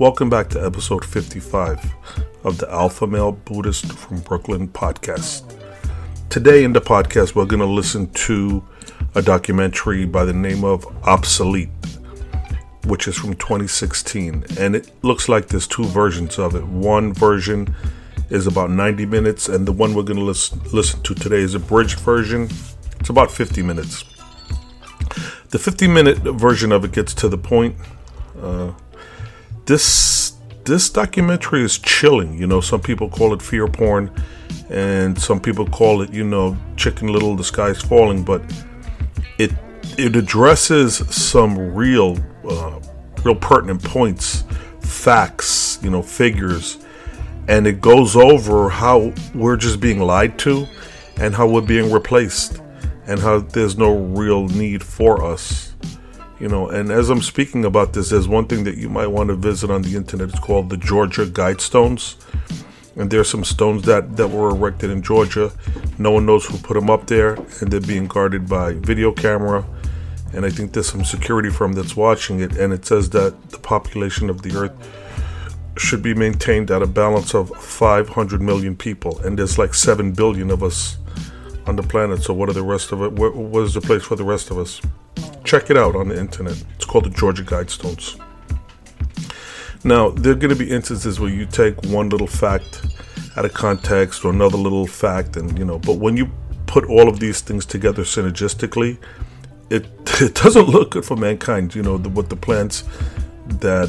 Welcome back to episode 55 of the Alpha Male Buddhist from Brooklyn podcast. Today in the podcast, we're going to listen to a documentary by the name of Obsolete, which is from 2016. And it looks like there's two versions of it. One version is about 90 minutes, and the one we're going to listen to today is a bridged version. It's about 50 minutes. The 50-minute version of it gets to the point. This documentary is chilling. You know, some people call it fear porn, and some people call it, Chicken Little, the sky's falling. But it addresses some real pertinent points, facts, figures, and it goes over how we're just being lied to, and how we're being replaced, and how there's no real need for us. And as I'm speaking about this, there's one thing that you might want to visit on the internet. It's called the Georgia Guidestones. And there's some stones that were erected in Georgia. No one knows who put them up there, and they're being guarded by video camera. And I think there's some security firm that's watching it. And it says that the population of the earth should be maintained at a balance of 500 million people. And there's like 7 billion of us on the planet. So what are the rest of it? What is the place for the rest of us? Check it out on the internet. It's called the Georgia Guidestones. Now, there are going to be instances where you take one little fact out of context or another little fact, but when you put all of these things together synergistically, it doesn't look good for mankind. What the plans that,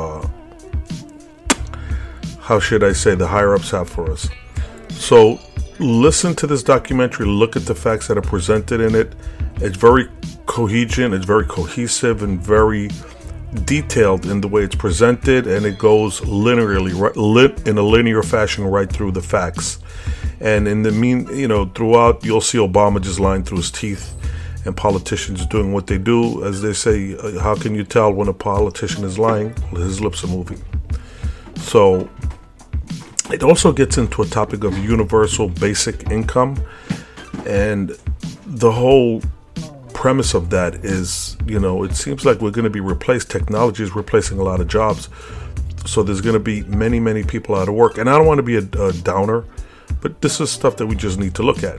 how should I say, the higher-ups have for us. So, listen to this documentary, look at the facts that are presented in it. It's very cohesion, it's very cohesive, and very detailed in the way it's presented, and it goes linearly, in a linear fashion, right through the facts. And in the throughout, you'll see Obama just lying through his teeth, and politicians doing what they do. As they say, how can you tell when a politician is lying? Well, his lips are moving. So it also gets into a topic of universal basic income, and the whole premise of that is, it seems like we're going to be replaced. Technology is replacing a lot of jobs, so there's going to be many, many people out of work. And I don't want to be a downer, but this is stuff that we just need to look at.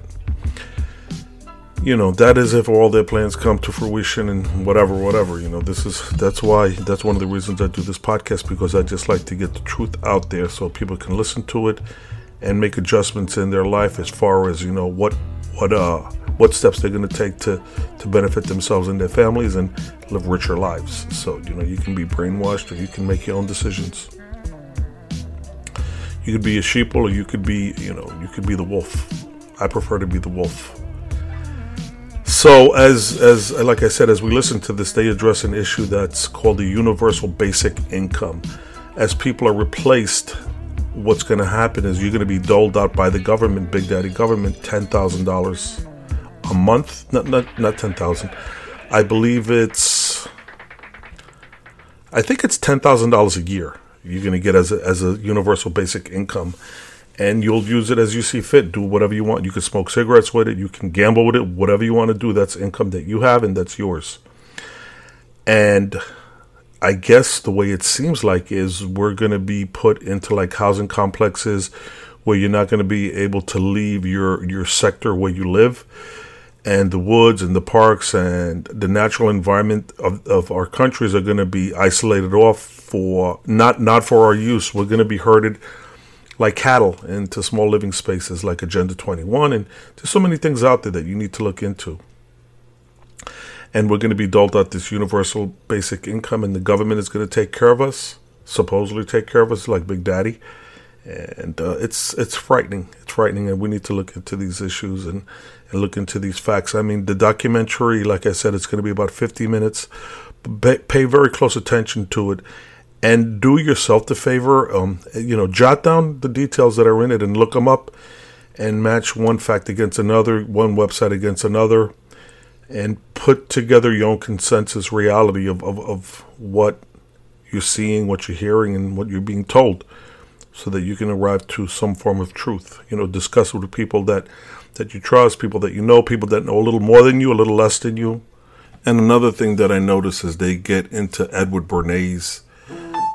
That is if all their plans come to fruition and whatever. That's one of the reasons I do this podcast, because I just like to get the truth out there so people can listen to it and make adjustments in their life as far as, what steps they're going to take to benefit themselves and their families and live richer lives. So, you can be brainwashed, or you can make your own decisions. You could be a sheeple, or you could be the wolf. I prefer to be the wolf. So, as like I said, as we listen to this, they address an issue that's called the universal basic income. As people are replaced, what's going to happen is you're going to be doled out by the government, Big Daddy government, $10,000 a month. Not 10,000. I think it's $10,000 a year you're going to get as a universal basic income, and you'll use it as you see fit. Do whatever you want. You can smoke cigarettes with it. You can gamble with it. Whatever you want to do, that's income that you have, and that's yours. And I guess the way it seems like is we're going to be put into like housing complexes where you're not going to be able to leave your sector where you live, and the woods and the parks and the natural environment of our countries are going to be isolated off for not for our use. We're going to be herded like cattle into small living spaces like Agenda 21, and there's so many things out there that you need to look into. And we're going to be doled out this universal basic income, and the government is going to take care of us, supposedly take care of us like Big Daddy. And it's frightening. It's frightening, and we need to look into these issues and look into these facts. I mean, the documentary, like I said, it's going to be about 50 minutes. Pay very close attention to it, and do yourself the favor. Jot down the details that are in it and look them up, and match one fact against another, one website against another, and put together your own consensus reality of what you're seeing, what you're hearing, and what you're being told, so that you can arrive to some form of truth. Discuss with people that you trust, people that you know, people that know a little more than you, a little less than you. And another thing that I notice is they get into Edward Bernays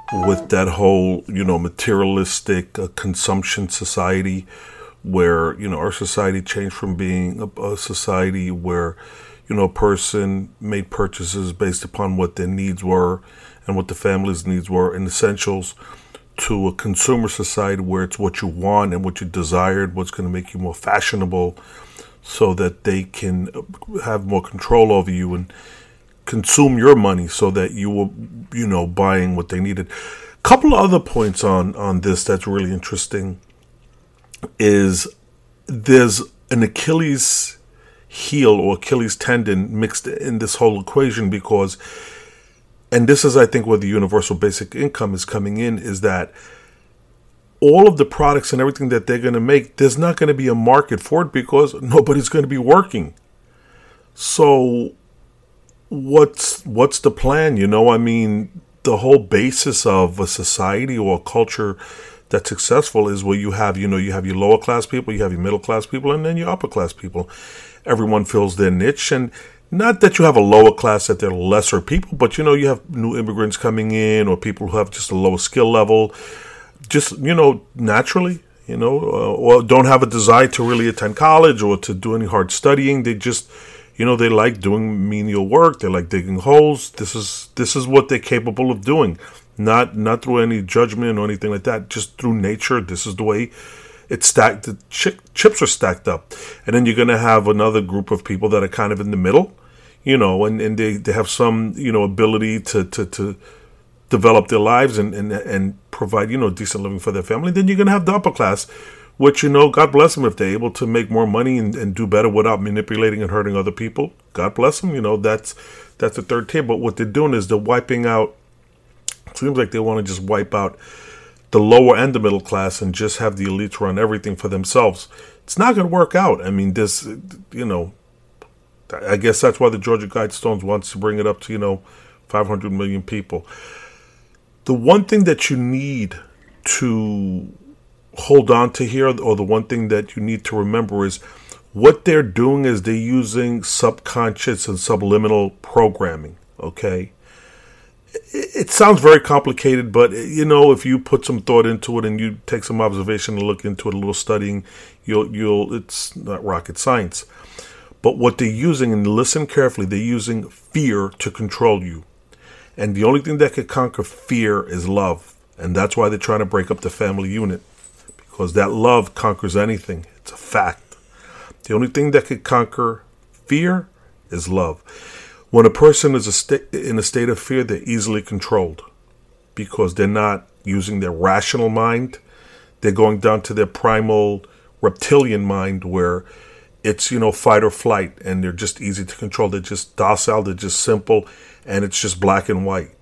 with that whole, materialistic consumption society where, our society changed from being a society where, a person made purchases based upon what their needs were and what the family's needs were and essentials, to a consumer society where it's what you want and what you desired, what's going to make you more fashionable so that they can have more control over you and consume your money so that you were, buying what they needed. Couple of other points on this that's really interesting is there's an Achilles heel or Achilles tendon mixed in this whole equation because, and this is I think where the universal basic income is coming in, is that all of the products and everything that they're going to make, there's not going to be a market for it because nobody's going to be working. So what's the plan? The whole basis of a society or a culture that's successful is where you have your lower class people, you have your middle class people, and then your upper class people. Everyone fills their niche, and not that you have a lower class that they're lesser people, but you have new immigrants coming in or people who have just a lower skill level, just naturally, or don't have a desire to really attend college or to do any hard studying. They just they like doing menial work. They like digging holes. This is what they're capable of doing. Not through any judgment or anything like that. Just through nature. This is the way it's stacked. The chips are stacked up. And then you're going to have another group of people that are kind of in the middle, and they have some, ability to develop their lives and provide, decent living for their family. Then you're going to have the upper class, which, God bless them if they're able to make more money and do better without manipulating and hurting other people. God bless them. That's the third tier. But what they're doing is they're wiping out, it seems like they want to just wipe out the lower and the middle class and just have the elites run everything for themselves. It's not going to work out. I guess that's why the Georgia Guidestones wants to bring it up to, 500 million people. The one thing that you need to hold on to here, or the one thing that you need to remember, is what they're doing is they're using subconscious and subliminal programming, okay? It sounds very complicated, but, if you put some thought into it and you take some observation and look into it, a little studying, it's not rocket science. But what they're using, and listen carefully, they're using fear to control you. And the only thing that can conquer fear is love. And that's why they're trying to break up the family unit. Because that love conquers anything. It's a fact. The only thing that can conquer fear is love. When a person is in a state of fear, they're easily controlled. Because they're not using their rational mind. They're going down to their primal reptilian mind where it's, fight or flight. And they're just easy to control. They're just docile. They're just simple. And it's just black and white,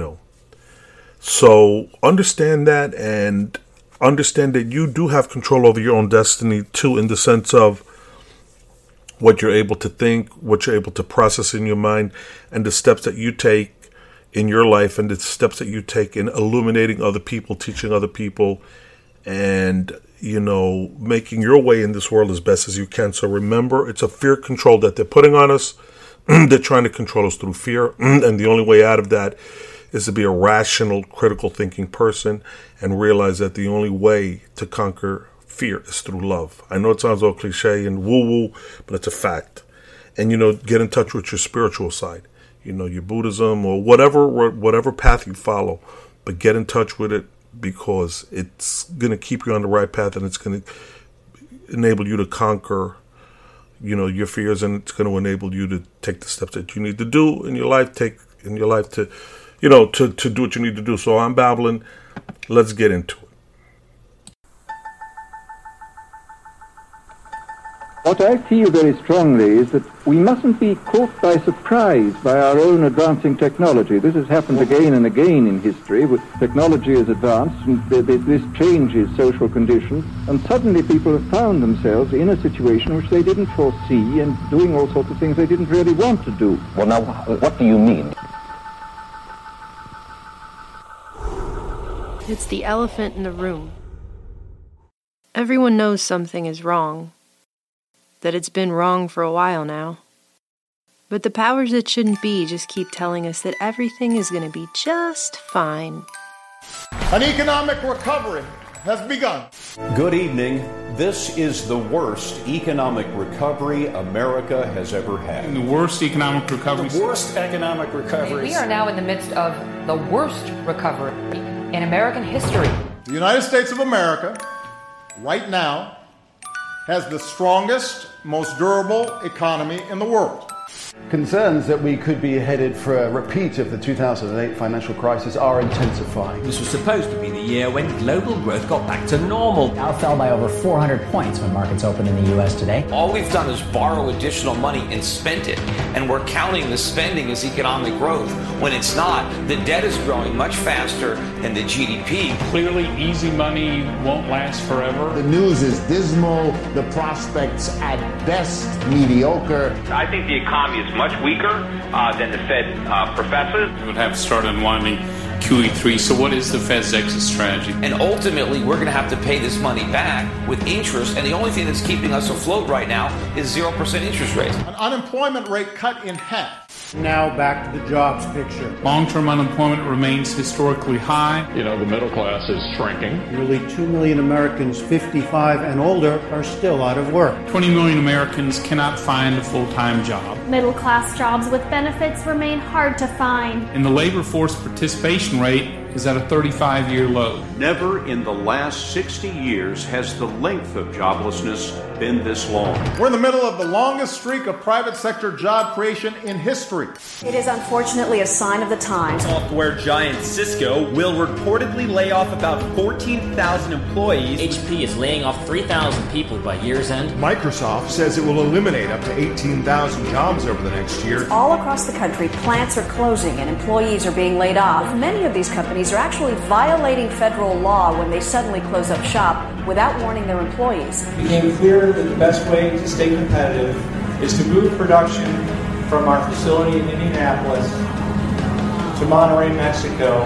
So understand that, and understand that you do have control over your own destiny too, in the sense of what you're able to think, what you're able to process in your mind, and the steps that you take in your life, and the steps that you take in illuminating other people, teaching other people, and, making your way in this world as best as you can. So remember, it's a fear control that they're putting on us. They're trying to control us through fear, and the only way out of that is to be a rational, critical thinking person and realize that the only way to conquer fear is through love. I know it sounds all cliche and woo-woo, but it's a fact. And, get in touch with your spiritual side, your Buddhism or whatever path you follow, but get in touch with it because it's going to keep you on the right path, and it's going to enable you to conquer your fears, and it's going to enable you to take the steps that you need to do in your life, to do what you need to do. So I'm babbling. Let's get into it. What I feel very strongly is that we mustn't be caught by surprise by our own advancing technology. This has happened again and again in history. Technology has advanced, and this changes social conditions, and suddenly people have found themselves in a situation which they didn't foresee and doing all sorts of things they didn't really want to do. Well, now, what do you mean? It's the elephant in the room. Everyone knows something is wrong. That it's been wrong for a while now. But the powers that shouldn't be just keep telling us that everything is going to be just fine. An economic recovery has begun. Good evening. This is the worst economic recovery America has ever had. The worst economic recovery. The worst economic recovery. We are now in the midst of the worst recovery in American history. The United States of America, right now, has the strongest, most durable economy in the world. Concerns that we could be headed for a repeat of the 2008 financial crisis are intensifying. This was supposed to be the year when global growth got back to normal. Dow fell by over 400 points when markets opened in the U.S. today. All we've done is borrow additional money and spent it, and we're counting the spending as economic growth when it's not. The debt is growing much faster than the GDP. Clearly, easy money won't last forever. The news is dismal. The prospects at best mediocre. I think the economy is much weaker than the Fed professes. We would have to start unwinding QE3. So what is the Fed's exit strategy? And ultimately, we're going to have to pay this money back with interest. And the only thing that's keeping us afloat right now is 0% interest rates. An unemployment rate cut in half. Now back to the jobs picture. Long-term unemployment remains historically high. You know, the middle class is shrinking. Nearly 2 million Americans 55 and older are still out of work. 20 million Americans cannot find a full-time job. Middle-class jobs with benefits remain hard to find. And the labor force participation rate is at a 35-year low. Never in the last 60 years has the length of joblessness been this long. We're in the middle of the longest streak of private sector job creation in history. It is unfortunately a sign of the times. Software giant Cisco will reportedly lay off about 14,000 employees. HP is laying off 3,000 people by year's end. Microsoft says it will eliminate up to 18,000 jobs over the next year. All across the country, plants are closing and employees are being laid off. Many of these companies are actually violating federal law when they suddenly close up shop without warning their employees. It became clear that the best way to stay competitive is to move production from our facility in Indianapolis to Monterrey, Mexico.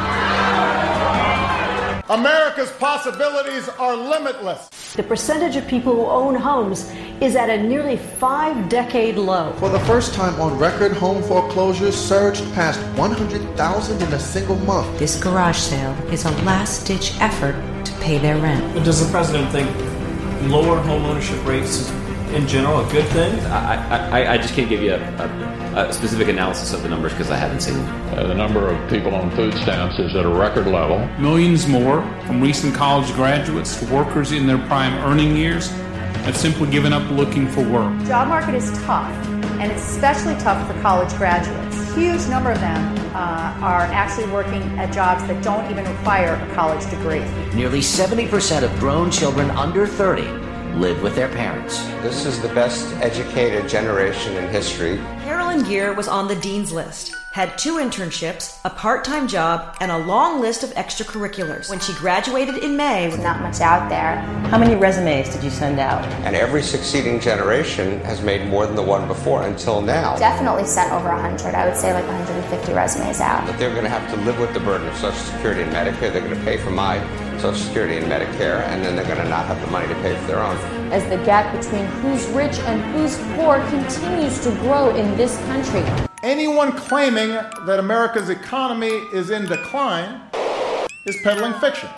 America's possibilities are limitless. The percentage of people who own homes is at a nearly 5-decade low. For the first time on record, home foreclosures surged past 100,000 in a single month. This garage sale is a last-ditch effort to pay their rent. But does the president think lower home ownership rates is, in general, a good thing? I just can't give you a specific analysis of the numbers because I haven't seen them. The number of people on food stamps is at a record level. Millions more, from recent college graduates to workers in their prime earning years, have simply given up looking for work. The job market is tough, and it's especially tough for college graduates. A huge number of them are actually working at jobs that don't even require a college degree. Nearly 70% of grown children under 30 live with their parents. This is the best educated generation in history. Carolyn Gear was on the dean's list, had 2 internships, a part-time job, and a long list of extracurriculars. When she graduated in May, with not much out there, how many resumes did you send out? And every succeeding generation has made more than the one before until now. Definitely sent over 100. I would say like 150 resumes out. But they're going to have to live with the burden of Social Security and Medicare. They're going to pay for my Social Security and Medicare, and then they're going to not have the money to pay for their own. As the gap between who's rich and who's poor continues to grow in this country. Anyone claiming that America's economy is in decline is peddling fiction.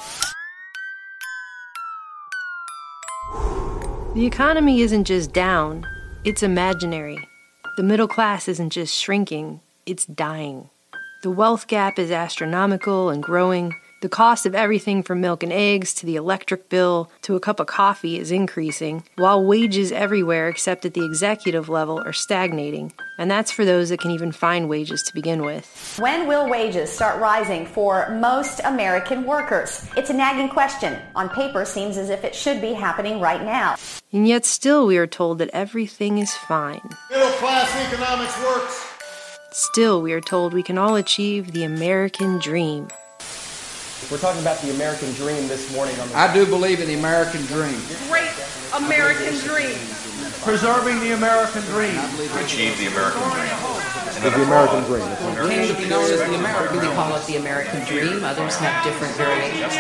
The economy isn't just down, it's imaginary. The middle class isn't just shrinking, it's dying. The wealth gap is astronomical and growing. The cost of everything from milk and eggs to the electric bill to a cup of coffee is increasing, while wages everywhere except at the executive level are stagnating. And that's for those that can even find wages to begin with. when will wages start rising for most American workers? It's a nagging question. On paper, seems as if it should be happening right now. And yet still we are told that everything is fine. Middle-class economics works. Still we are told we can all achieve the American dream. We're talking about the American dream this morning. I do believe in the American dream. Great American dream. Preserving the American dream. Achieve the American dream. The American dream. It came to be known as the American dream. We call it the American dream. Others have different variations.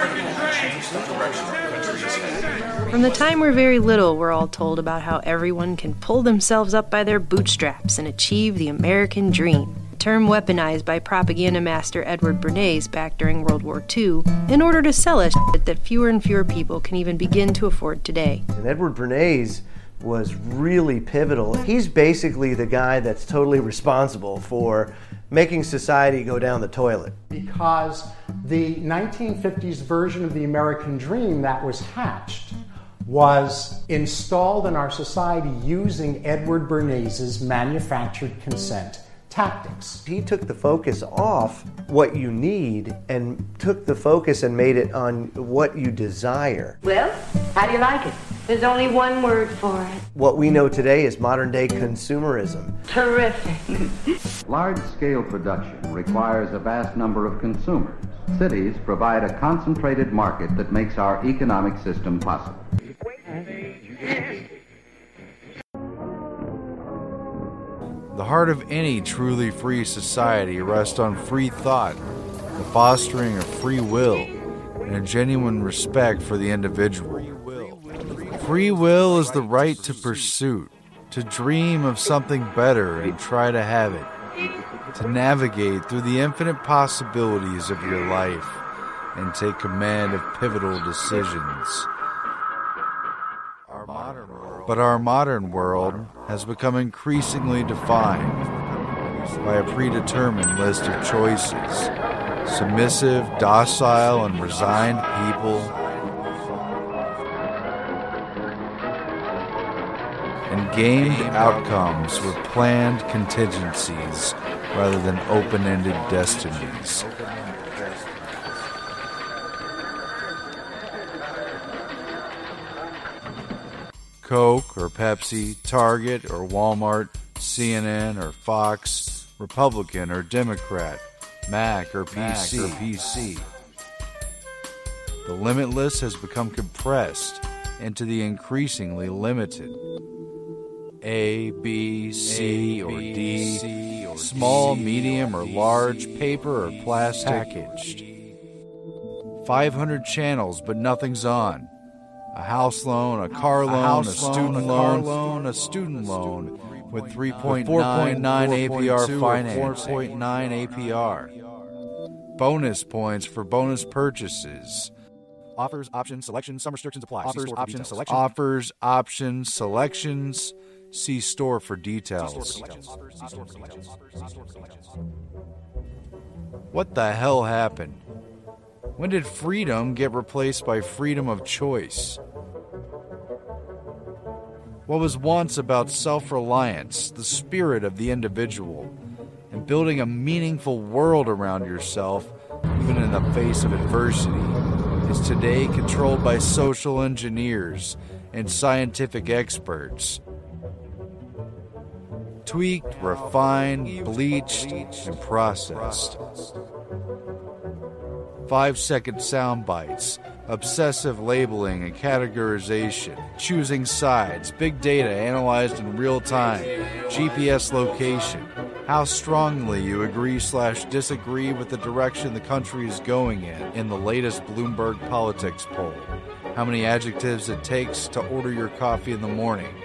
From the time we're very little, we're all told about how everyone can pull themselves up by their bootstraps and achieve the American dream. term weaponized by propaganda master Edward Bernays back during World War II in order to sell us shit that fewer and fewer people can even begin to afford today. And Edward Bernays was really pivotal. He's basically the guy that's totally responsible for making society go down the toilet. Because the 1950s version of the American dream that was hatched was installed in our society using Edward Bernays' manufactured consent tactics. He took the focus off what you need and took the focus and made it on what you desire. Well, how do you like it? There's only one word for it. What we know today is modern-day consumerism. Terrific. Large-scale production requires a vast number of consumers. Cities provide a concentrated market that makes our economic system possible. The heart of any truly free society rests on free thought, the fostering of free will, and a genuine respect for the individual. Free will is the right to pursuit, to dream of something better and try to have it, to navigate through the infinite possibilities of your life and take command of pivotal decisions. But our modern world has become increasingly defined by a predetermined list of choices. Submissive, docile, and resigned people, and gamed outcomes with planned contingencies rather than open-ended destinies. Coke or Pepsi, Target or Walmart, CNN or Fox, Republican or Democrat, Mac or PC. The limitless has become compressed into the increasingly limited. A, B, C, or D, small, medium, or large, paper or plastic, packaged. 500 channels, but nothing's on. A house loan, a car loan, a student loan with 3.9 APR finance, 4.9 APR. Bonus points for bonus purchases. Offers, options, selections, some restrictions apply. Offers, options, selections. See store for details. What the hell happened? When did freedom get replaced by freedom of choice? What was once about self-reliance, the spirit of the individual, and building a meaningful world around yourself, even in the face of adversity, is today controlled by social engineers and scientific experts. Tweaked, refined, bleached, and processed. 5-second sound bites, obsessive labeling and categorization, choosing sides, big data analyzed in real time, GPS location, how strongly you agree/disagree with the direction the country is going in the latest Bloomberg Politics poll, how many adjectives it takes to order your coffee in the morning,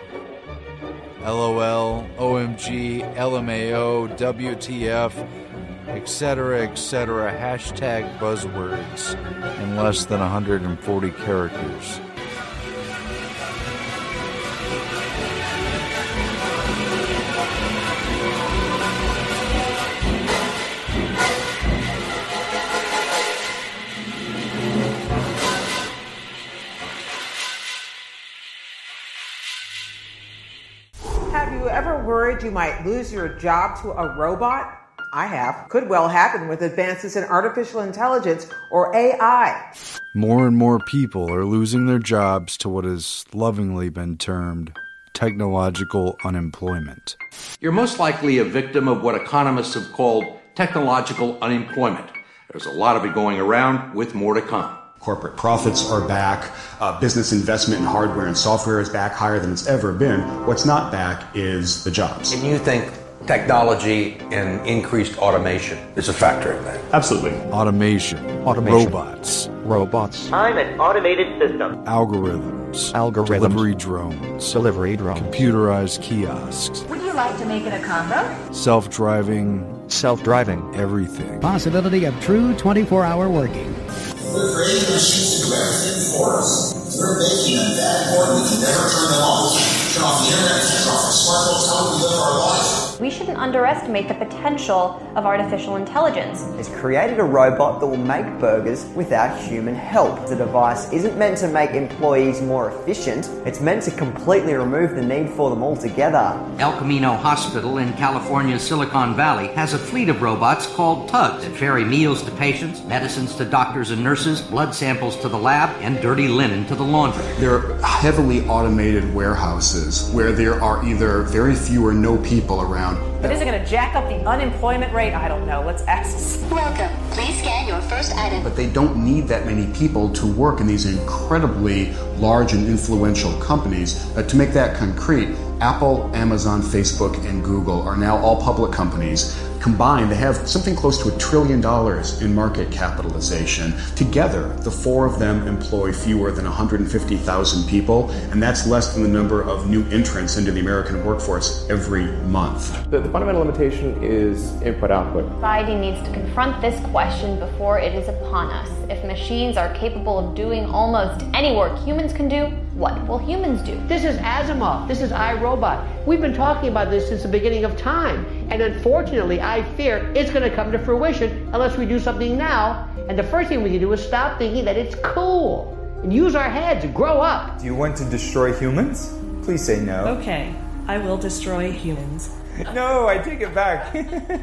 LOL, OMG, LMAO, WTF, etc., hashtag buzzwords in less than 140 characters. Have you ever worried you might lose your job to a robot? I have. Could well happen with advances in artificial intelligence, or AI. More and more people are losing their jobs to what has lovingly been termed technological unemployment. You're most likely a victim of what economists have called technological unemployment. There's a lot of it going around, with more to come. Corporate profits are back. Business investment in hardware and software is back higher than it's ever been. What's not back is the jobs. And you think technology and increased automation is a factor in that? Absolutely. Automation. Robots. I'm an automated system. Algorithms. Delivery drones. Computerized kiosks. Would you like to make it a combo? Self-driving self-driving. Everything. Possibility of true 24-hour working. We're creating machines to do everything for us. We're making them that important we can never turn them off. Turn off the internet, turn off our smartphones, how we live our lives. We shouldn't underestimate the potential of artificial intelligence. It's created a robot that will make burgers without human help. The device isn't meant to make employees more efficient, it's meant to completely remove the need for them altogether. El Camino Hospital in California's Silicon Valley has a fleet of robots called tugs that ferry meals to patients, medicines to doctors and nurses, blood samples to the lab, and dirty linen to the laundry. They're heavily automated warehouses where there are either very few or no people around. But is it going to jack up the unemployment rate? I don't know. Let's ask. Welcome. Please scan your first item. But they don't need that many people to work in these incredibly large and influential companies. To make that concrete, Apple, Amazon, Facebook, and Google are now all public companies. Combined, they have something close to $1 trillion in market capitalization. Together, the four of them employ fewer than 150,000 people, and that's less than the number of new entrants into the American workforce every month. The fundamental limitation is input-output. Society needs to confront this question before it is upon us. If machines are capable of doing almost any work humans can do, what will humans do? This is Asimov. This is iRobot. We've been talking about this since the beginning of time. And unfortunately, I fear it's going to come to fruition unless we do something now. And the first thing we can do is stop thinking that it's cool and use our heads and grow up. Do you want to destroy humans? Please say no. Okay, I will destroy humans. No, I take it back.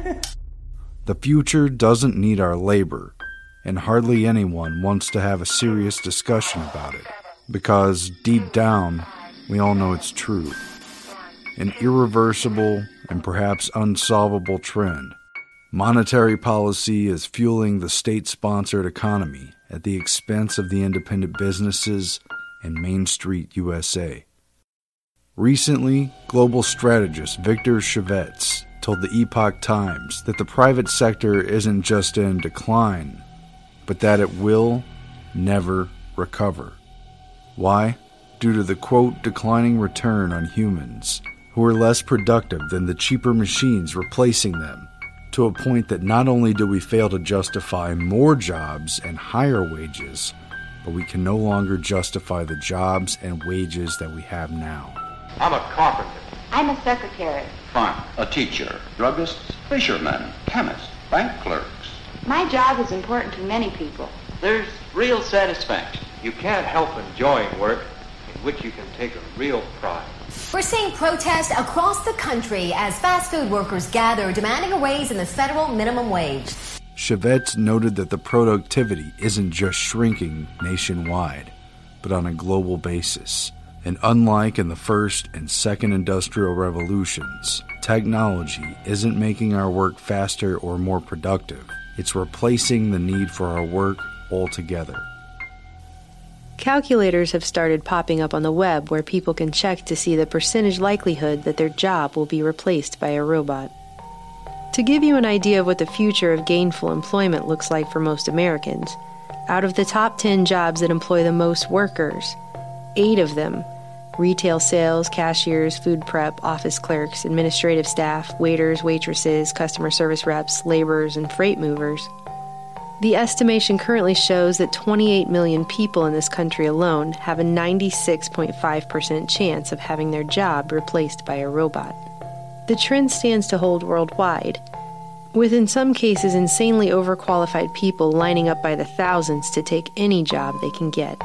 The future doesn't need our labor, and hardly anyone wants to have a serious discussion about it, because deep down, we all know it's true. An irreversible and perhaps unsolvable trend. Monetary policy is fueling the state-sponsored economy at the expense of the independent businesses and Main Street USA. Recently, global strategist Victor Chevets told the Epoch Times that the private sector isn't just in decline, but that it will never recover. Why? Due to the, quote, declining return on humans, who are less productive than the cheaper machines replacing them, to a point that not only do we fail to justify more jobs and higher wages, but we can no longer justify the jobs and wages that we have now. I'm a carpenter. I'm a secretary. Farmer. A teacher. Druggists. Fishermen. Chemists. Bank clerks. My job is important to many people. There's real satisfaction. You can't help enjoying work in which you can take a real pride. We're seeing protests across the country as fast food workers gather demanding a raise in the federal minimum wage. Chevets noted that the productivity isn't just shrinking nationwide, but on a global basis. And unlike in the first and second industrial revolutions, technology isn't making our work faster or more productive. It's replacing the need for our work altogether. Calculators have started popping up on the web where people can check to see the percentage likelihood that their job will be replaced by a robot. To give you an idea of what the future of gainful employment looks like for most Americans, out of the top 10 jobs that employ the most workers, 8 of them, retail sales, cashiers, food prep, office clerks, administrative staff, waiters, waitresses, customer service reps, laborers, and freight movers. The estimation currently shows that 28 million people in this country alone have a 96.5% chance of having their job replaced by a robot. The trend stands to hold worldwide, with in some cases insanely overqualified people lining up by the thousands to take any job they can get.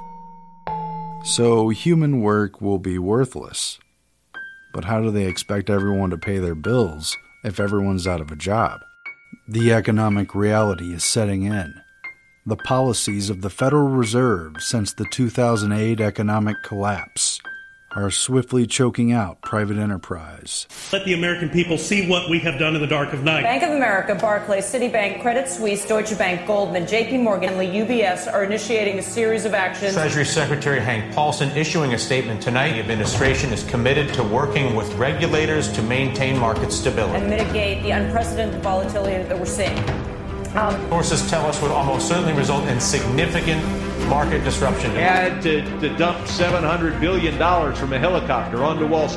So human work will be worthless. But how do they expect everyone to pay their bills if everyone's out of a job? The economic reality is setting in. The policies of the Federal Reserve since the 2008 economic collapse are swiftly choking out private enterprise. Let the American people see what we have done in the dark of night. Bank of America, Barclays, Citibank, Credit Suisse, Deutsche Bank, Goldman, JP Morgan, and UBS are initiating a series of actions. Treasury Secretary Hank Paulson issuing a statement tonight. The administration is committed to working with regulators to maintain market stability and mitigate the unprecedented volatility that we're seeing. Sources tell us would almost certainly result in significant market disruption.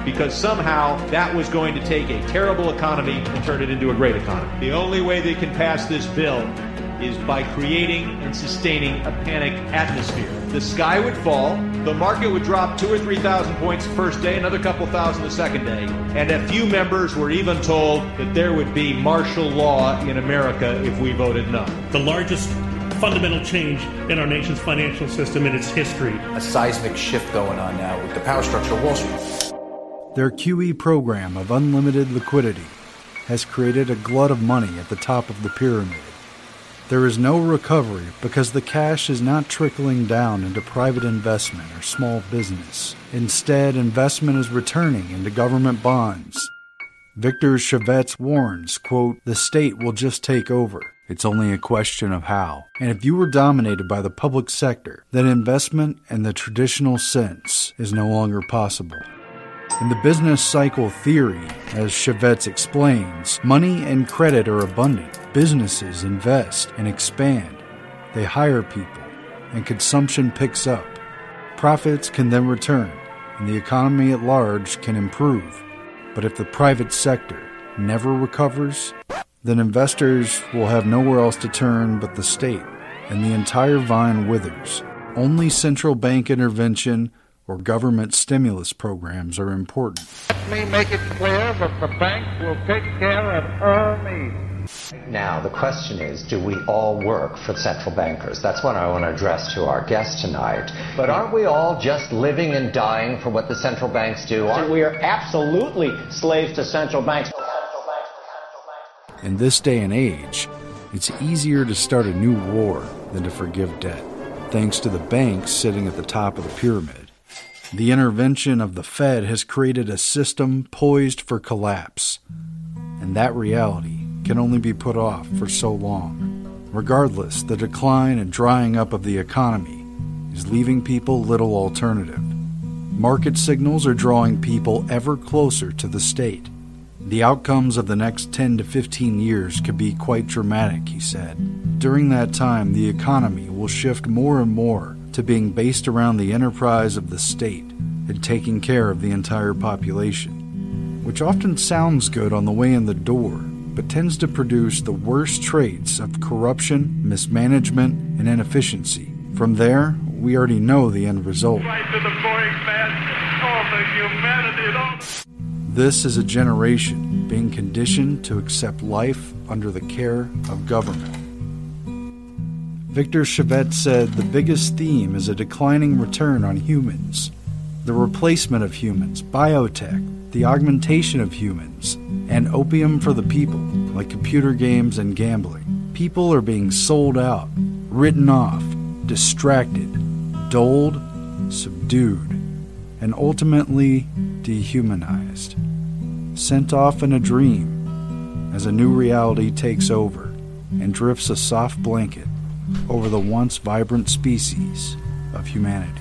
because somehow that was going to take a terrible economy and turn it into a great economy. The only way they can pass this bill is by creating and sustaining a panic atmosphere. The sky would fall, the market would drop 2,000 or 3,000 points the first day, another couple thousand the second day, and a few members were even told that there would be martial law in America if we voted no. The largest fundamental change in our nation's financial system in its history. A seismic shift going on now with the power structure of Wall Street. Their QE program of unlimited liquidity has created a glut of money at the top of the pyramid. There is no recovery because the cash is not trickling down into private investment or small business. Instead, investment is returning into government bonds. Victor Chevets warns, quote, "The state will just take over. It's only a question of how. And if you were dominated by the public sector, then investment in the traditional sense is no longer possible." In the business cycle theory, as Chevets explains, money and credit are abundant. Businesses invest and expand. They hire people, and consumption picks up. Profits can then return, and the economy at large can improve. But if the private sector never recovers, then investors will have nowhere else to turn but the state, and the entire vine withers. Only central bank intervention or government stimulus programs are important. Let me make it clear that the bank will take care of our needs. Now, the question is, do we all work for central bankers? That's what I want to address to our guest tonight. But aren't we all just living and dying for what the central banks do? We are absolutely slaves to central banks. In this day and age, it's easier to start a new war than to forgive debt, thanks to the banks sitting at the top of the pyramid. The intervention of the Fed has created a system poised for collapse, and that reality can only be put off for so long. Regardless, the decline and drying up of the economy is leaving people little alternative. Market signals are drawing people ever closer to the state. The outcomes of the next 10 to 15 years could be quite dramatic, he said. During that time, the economy will shift more and more to being based around the enterprise of the state and taking care of the entire population, which often sounds good on the way in the door, but tends to produce the worst traits of corruption, mismanagement, and inefficiency. From there, we already know the end result. Right to the boring man, all the humanity, all the... This is a generation being conditioned to accept life under the care of government. Victor Chevets said the biggest theme is a declining return on humans, the replacement of humans, biotech, the augmentation of humans, and opium for the people, like computer games and gambling. People are being sold out, written off, distracted, dulled, subdued, and ultimately dehumanized, sent off in a dream as a new reality takes over and drifts a soft blanket over the once vibrant species of humanity.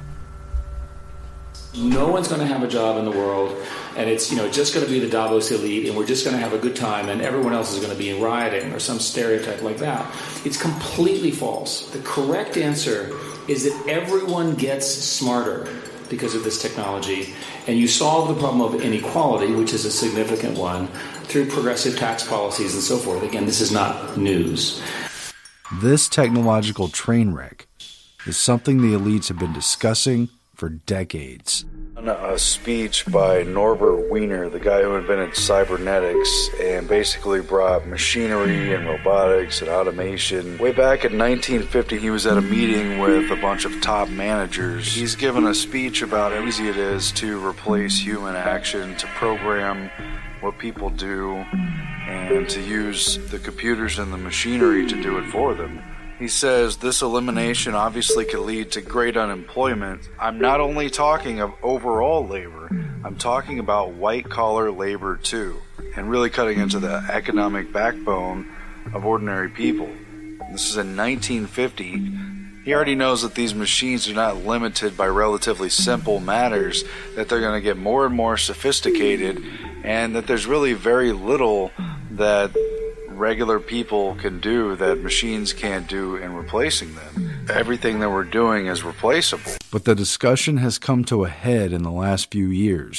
No one's going to have a job in the world, and it's just going to be the Davos elite, and we're just going to have a good time, and everyone else is going to be rioting or some stereotype like that. It's completely false. The correct answer is that everyone gets smarter because of this technology, and you solve the problem of inequality, which is a significant one, through progressive tax policies and so forth. Again, this is not news. This technological train wreck is something the elites have been discussing for decades. A speech by Norbert Wiener, the guy who invented cybernetics and basically brought machinery and robotics and automation. Way back in 1950, he was at a meeting with a bunch of top managers. He's given a speech about how easy it is to replace human action, to program what people do, and to use the computers and the machinery to do it for them. He says this elimination obviously could lead to great unemployment. I'm not only talking of overall labor, I'm talking about white-collar labor too, and really cutting into the economic backbone of ordinary people. This is in 1950. He already knows that these machines are not limited by relatively simple matters, that they're going to get more and more sophisticated, and that there's really very little that regular people can do that machines can't do in replacing them. Everything that we're doing is replaceable. But the discussion has come to a head in the last few years.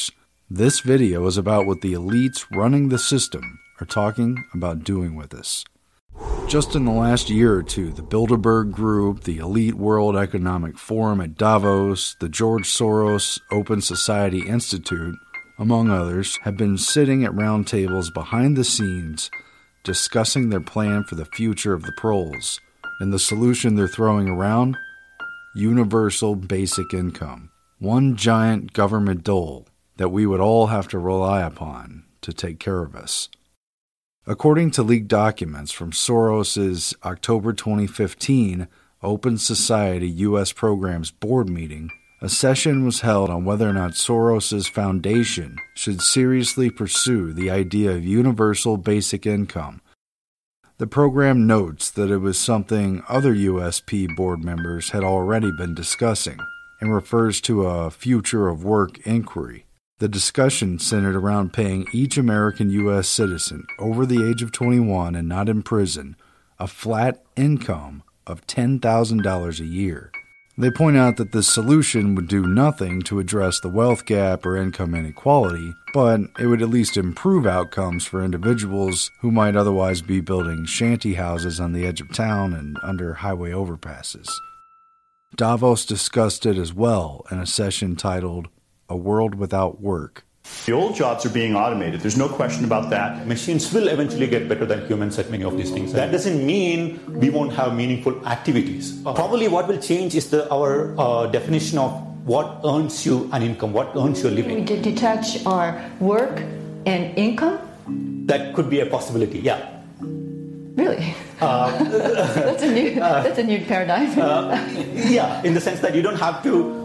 This video is about what the elites running the system are talking about doing with us. Just in the last year or two, the Bilderberg Group, the Elite World Economic Forum at Davos, the George Soros Open Society Institute, among others, have been sitting at round tables behind the scenes discussing their plan for the future of the proles. And the solution they're throwing around? Universal basic income. One giant government dole that we would all have to rely upon to take care of us. According to leaked documents from Soros's October 2015 Open Society U.S. Programs Board meeting, a session was held on whether or not Soros's foundation should seriously pursue the idea of universal basic income. The program notes that it was something other USP board members had already been discussing and refers to a future of work inquiry. The discussion centered around paying each American U.S. citizen over the age of 21 and not in prison a flat income of $10,000 a year. They point out that this solution would do nothing to address the wealth gap or income inequality, but it would at least improve outcomes for individuals who might otherwise be building shanty houses on the edge of town and under highway overpasses. Davos discussed it as well in a session titled A World Without Work. The old jobs are being automated. There's no question about that. Machines will eventually get better than humans at many of these things. That doesn't mean we won't have meaningful activities. Probably what will change is our definition of what earns you an income, what earns you a living. We did detach our work and income? That could be a possibility, yeah. Really? That's a new paradigm. Yeah, in the sense that you don't have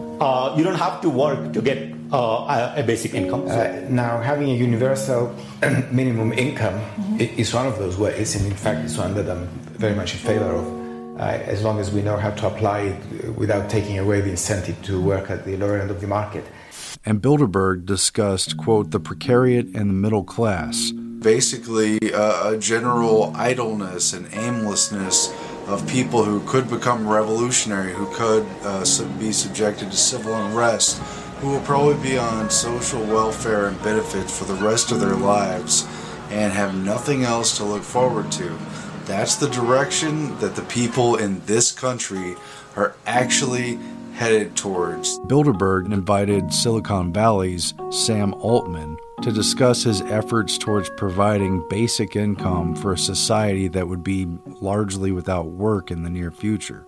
to work to get a basic income. Now, having a universal minimum income is one of those ways, and in fact, it's one that I'm very much in favor of, as long as we know how to apply it without taking away the incentive to work at the lower end of the market. And Bilderberg discussed, quote, the precariat and the middle class. Basically, a general idleness and aimlessness of people who could become revolutionary, who could be subjected to civil unrest, who will probably be on social welfare and benefits for the rest of their lives and have nothing else to look forward to. That's the direction that the people in this country are actually headed towards. Bilderberg invited Silicon Valley's Sam Altman to discuss his efforts towards providing basic income for a society that would be largely without work in the near future.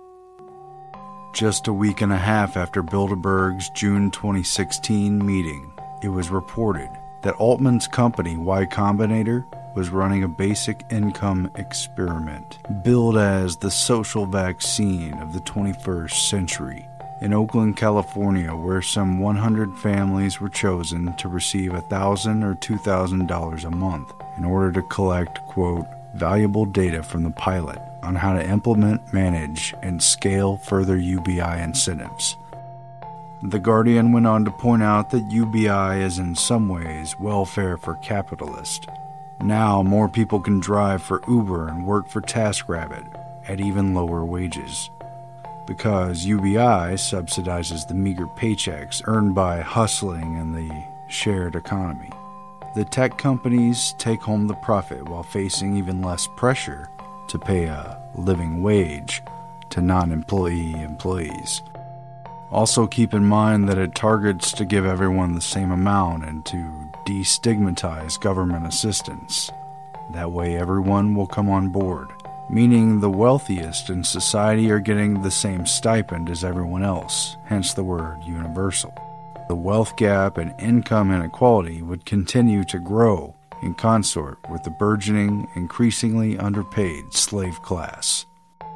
Just a week and a half after Bilderberg's June 2016 meeting, it was reported that Altman's company, Y Combinator, was running a basic income experiment, billed as the social vaccine of the 21st century. In Oakland, California, where some 100 families were chosen to receive $1,000 or $2,000 a month in order to collect, quote, valuable data from the pilot on how to implement, manage, and scale further UBI incentives. The Guardian went on to point out that UBI is in some ways welfare for capitalists. Now more people can drive for Uber and work for TaskRabbit at even lower wages, because UBI subsidizes the meager paychecks earned by hustling in the shared economy. The tech companies take home the profit while facing even less pressure to pay a living wage to non-employee employees. Also keep in mind that it targets to give everyone the same amount and to destigmatize government assistance. That way everyone will come on board, meaning the wealthiest in society are getting the same stipend as everyone else, hence the word universal. The wealth gap and income inequality would continue to grow in consort with the burgeoning, increasingly underpaid slave class.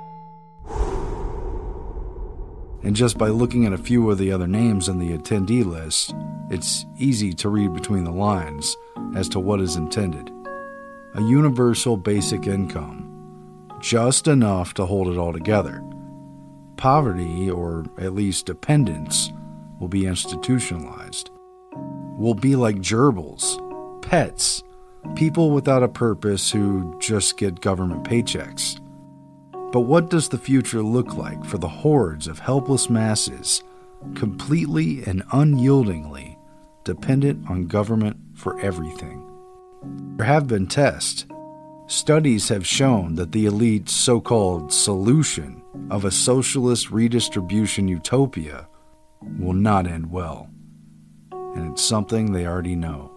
And just by looking at a few of the other names on the attendee list, it's easy to read between the lines as to what is intended. A universal basic income, just enough to hold it all together. Poverty, or at least dependence, will be institutionalized. We'll be like gerbils, pets, people without a purpose who just get government paychecks. But what does the future look like for the hordes of helpless masses, completely and unyieldingly dependent on government for everything. There have been tests. Studies have shown that the elite's so-called solution of a socialist redistribution utopia will not end well. And it's something they already know.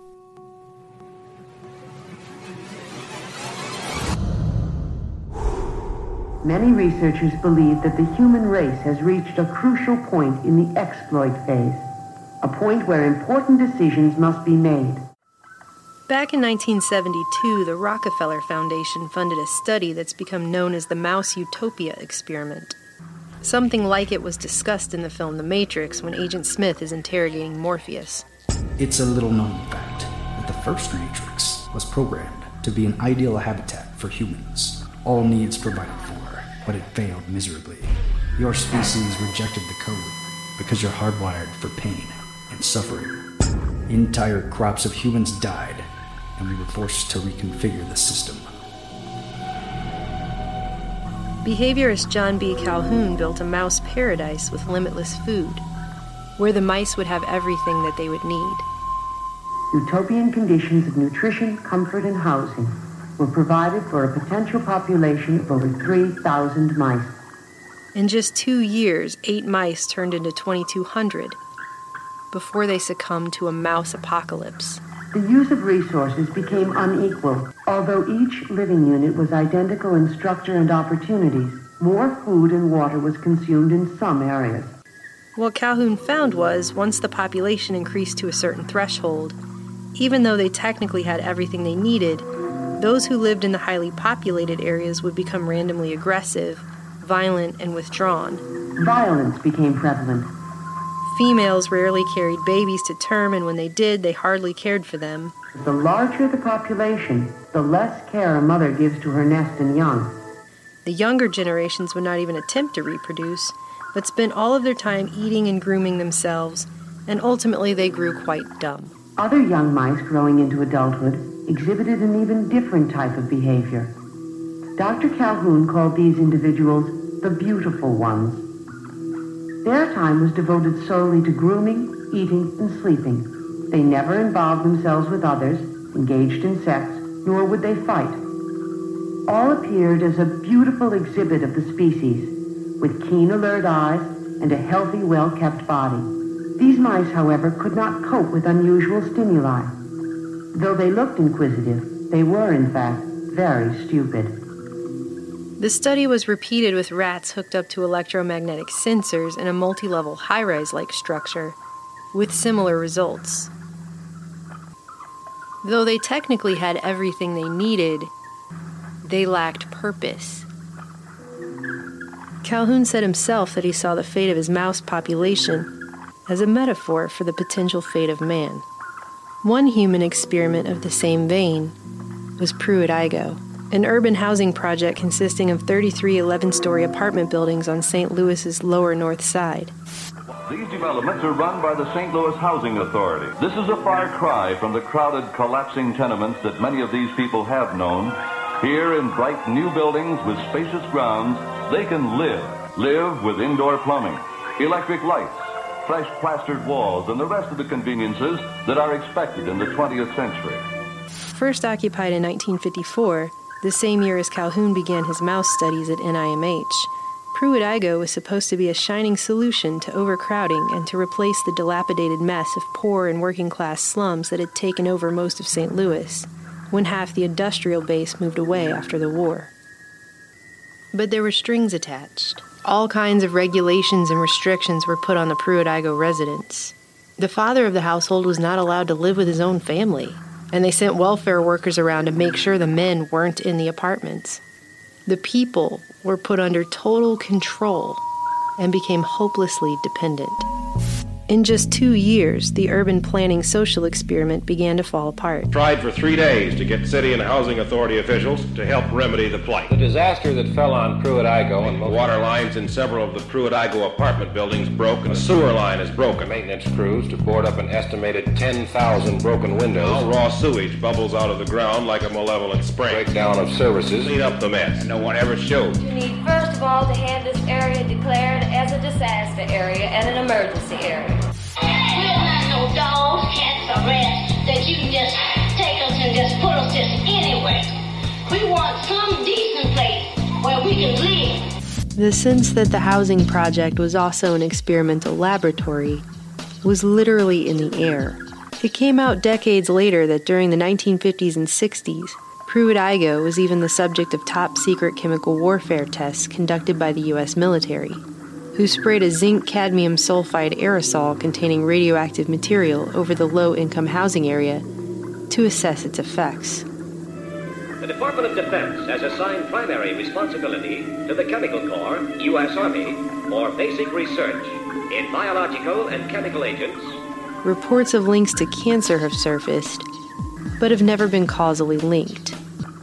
Many researchers believe that the human race has reached a crucial point in the exploit phase, a point where important decisions must be made. Back in 1972, the Rockefeller Foundation funded a study that's become known as the Mouse Utopia experiment. Something like it was discussed in the film The Matrix when Agent Smith is interrogating Morpheus. It's a little-known fact that the first Matrix was programmed to be an ideal habitat for humans, all needs provided for, but it failed miserably. Your species rejected the code because you're hardwired for pain and suffering. Entire crops of humans died, and we were forced to reconfigure the system. Behaviorist John B. Calhoun built a mouse paradise with limitless food, where the mice would have everything that they would need. Utopian conditions of nutrition, comfort, and housing were provided for a potential population of over 3,000 mice. In just 2 years, 8 mice turned into 2,200 before they succumbed to a mouse apocalypse. The use of resources became unequal. Although each living unit was identical in structure and opportunities, more food and water was consumed in some areas. What Calhoun found was, once the population increased to a certain threshold, even though they technically had everything they needed, those who lived in the highly populated areas would become randomly aggressive, violent, and withdrawn. Violence became prevalent. Females rarely carried babies to term, and when they did, they hardly cared for them. The larger the population, the less care a mother gives to her nest and young. The younger generations would not even attempt to reproduce, but spent all of their time eating and grooming themselves, and ultimately they grew quite dumb. Other young mice growing into adulthood exhibited an even different type of behavior. Dr. Calhoun called these individuals the beautiful ones. Their time was devoted solely to grooming, eating, and sleeping. They never involved themselves with others, engaged in sex, nor would they fight. All appeared as a beautiful exhibit of the species, with keen, alert eyes and a healthy, well-kept body. These mice, however, could not cope with unusual stimuli. Though they looked inquisitive, they were, in fact, very stupid. The study was repeated with rats hooked up to electromagnetic sensors in a multi-level high-rise-like structure, with similar results. Though they technically had everything they needed, they lacked purpose. Calhoun said himself that he saw the fate of his mouse population as a metaphor for the potential fate of man. One human experiment of the same vein was Pruitt-Igoe, an urban housing project consisting of 33 11-story apartment buildings on St. Louis's lower north side. These developments are run by the St. Louis Housing Authority. This is a far cry from the crowded, collapsing tenements that many of these people have known. Here in bright new buildings with spacious grounds, they can live with indoor plumbing, electric lights, fresh plastered walls, and the rest of the conveniences that are expected in the 20th century. First occupied in 1954, the same year as Calhoun began his mouse studies at NIMH, Pruitt-Igoe was supposed to be a shining solution to overcrowding and to replace the dilapidated mess of poor and working-class slums that had taken over most of St. Louis, when half the industrial base moved away after the war. But there were strings attached. All kinds of regulations and restrictions were put on the Pruitt-Igoe residents. The father of the household was not allowed to live with his own family, and they sent welfare workers around to make sure the men weren't in the apartments. The people were put under total control and became hopelessly dependent. In just 2 years, the urban planning social experiment began to fall apart. Tried for 3 days to get city and housing authority officials to help remedy the plight. The disaster that fell on Pruitt-Igoe and water lines in several of the Pruitt-Igoe apartment buildings broke, and a sewer line is broken. Maintenance crews to board up an estimated 10,000 broken windows. Now raw sewage bubbles out of the ground like a malevolent spring. Breakdown of services. Clean up the mess. And no one ever showed. You need, first of all, to have this area declared as a disaster area and an emergency area. We're not no dogs, cats, arrest that you can just take us and just put us just anywhere. We want some decent place where we can live. The sense that the housing project was also an experimental laboratory was literally in the air. It came out decades later that during the 1950s and 60s, Pruitt-Igoe was even the subject of top-secret chemical warfare tests conducted by the U.S. military, who sprayed a zinc-cadmium sulfide aerosol containing radioactive material over the low-income housing area to assess its effects. The Department of Defense has assigned primary responsibility to the Chemical Corps, U.S. Army, for basic research in biological and chemical agents. Reports of links to cancer have surfaced, but have never been causally linked.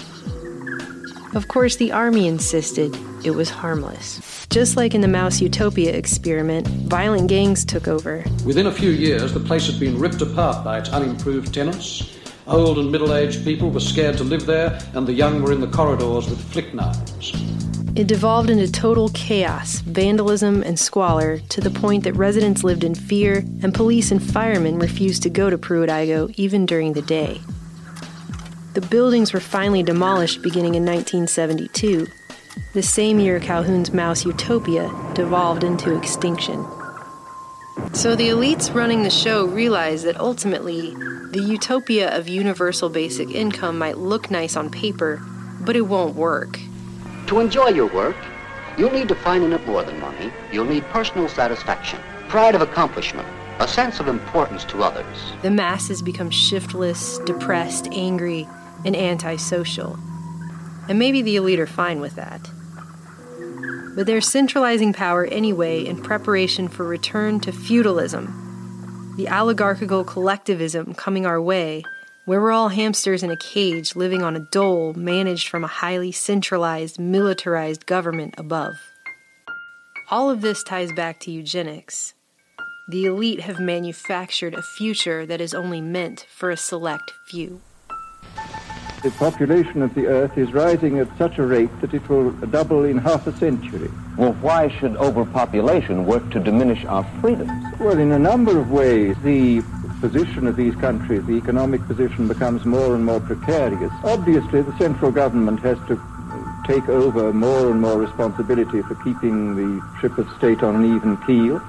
Of course, the Army insisted it was harmless. Just like in the Mouse Utopia experiment, violent gangs took over. Within a few years, the place had been ripped apart by its unimproved tenants. Old and middle-aged people were scared to live there, and the young were in the corridors with flick knives. It devolved into total chaos, vandalism, and squalor, to the point that residents lived in fear, and police and firemen refused to go to Pruitt-Igoe even during the day. The buildings were finally demolished beginning in 1972, the same year Calhoun's Mouse Utopia devolved into extinction. So the elites running the show realized that ultimately, the utopia of universal basic income might look nice on paper, but it won't work. To enjoy your work, you'll need to find in it more than money. You'll need personal satisfaction, pride of accomplishment, a sense of importance to others. The masses become shiftless, depressed, angry, and antisocial. And maybe the elite are fine with that. But they're centralizing power anyway in preparation for return to feudalism, the oligarchical collectivism coming our way, where we're all hamsters in a cage living on a dole managed from a highly centralized, militarized government above. All of this ties back to eugenics. The elite have manufactured a future that is only meant for a select few. The population of the Earth is rising at such a rate that it will double in half a century. Well, why should overpopulation work to diminish our freedoms? Well, in a number of ways, the position of these countries, the economic position, becomes more and more precarious. Obviously, the central government has to take over more and more responsibility for keeping the ship of state on an even keel.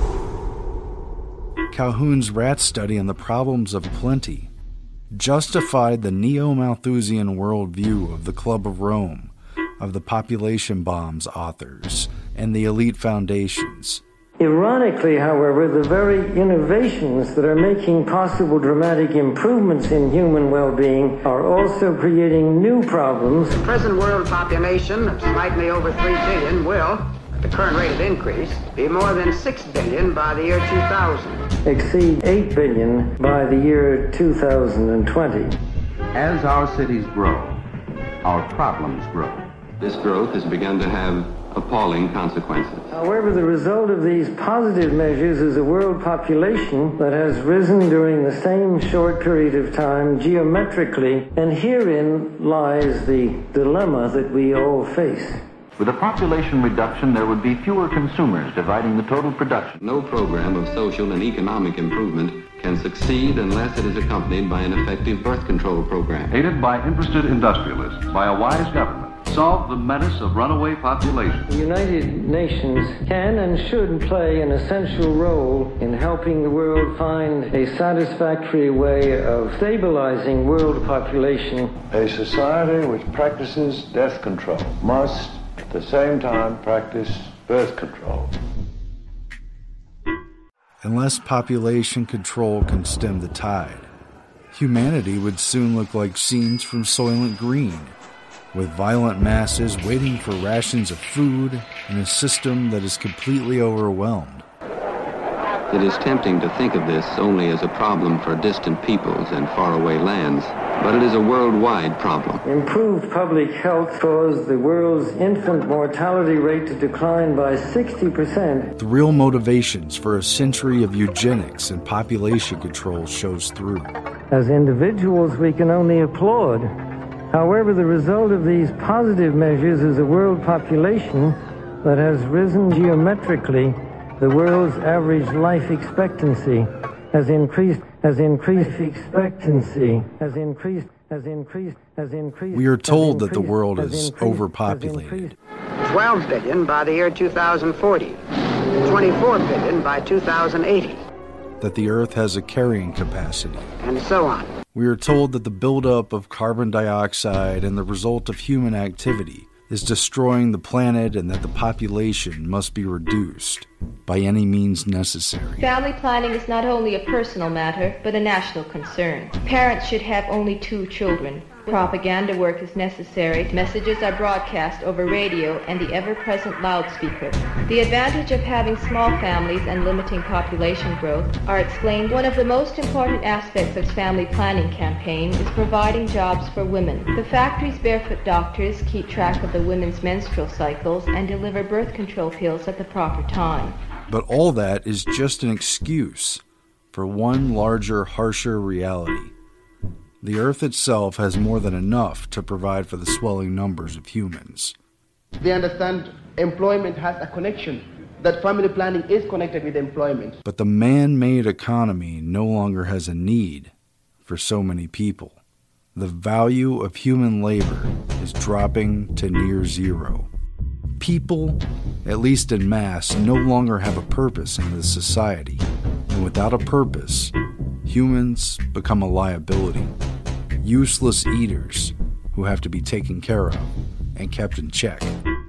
Calhoun's rat study on the problems of plenty justified the neo-Malthusian worldview of the Club of Rome, of the population bombs authors, and the elite foundations. Ironically, however, the very innovations that are making possible dramatic improvements in human well-being are also creating new problems. The present world population of slightly over 3 billion will, at the current rate of increase, be more than 6 billion by the year 2000. Exceed 8 billion by the year 2020. As our cities grow, our problems grow. This growth has begun to have appalling consequences. However, the result of these positive measures is a world population that has risen during the same short period of time geometrically, and herein lies the dilemma that we all face. With a population reduction, there would be fewer consumers dividing the total production. No program of social and economic improvement can succeed unless it is accompanied by an effective birth control program. Aided by interested industrialists, by a wise government, solve the menace of runaway population. The United Nations can and should play an essential role in helping the world find a satisfactory way of stabilizing world population. A society which practices death control must at the same time practice birth control. Unless population control can stem the tide, humanity would soon look like scenes from Soylent Green, with violent masses waiting for rations of food in a system that is completely overwhelmed. It is tempting to think of this only as a problem for distant peoples and faraway lands, but it is a worldwide problem. Improved public health caused the world's infant mortality rate to decline by 60%. The real motivations for a century of eugenics and population control shows through. As individuals, we can only applaud. However, the result of these positive measures is a world population that has risen geometrically, the world's average life expectancy has increased expectancy, We are told that the world is overpopulated. 12 billion by the year 2040, 24 billion by 2080. That the Earth has a carrying capacity. And so on. We are told that the buildup of carbon dioxide and the result of human activity is destroying the planet and that the population must be reduced by any means necessary. Family planning is not only a personal matter, but a national concern. Parents should have only 2 children. Propaganda work is necessary. Messages are broadcast over radio and the ever-present loudspeaker. The advantage of having small families and limiting population growth are explained. One of the most important aspects of family planning campaign is providing jobs for women. The factory's barefoot doctors keep track of the women's menstrual cycles and deliver birth control pills at the proper time. But all that is just an excuse for one larger, harsher reality. The Earth itself has more than enough to provide for the swelling numbers of humans. They understand employment has a connection, that family planning is connected with employment. But the man-made economy no longer has a need for so many people. The value of human labor is dropping to near zero. People, at least in mass, no longer have a purpose in this society. And without a purpose, humans become a liability. Useless eaters who have to be taken care of and kept in check.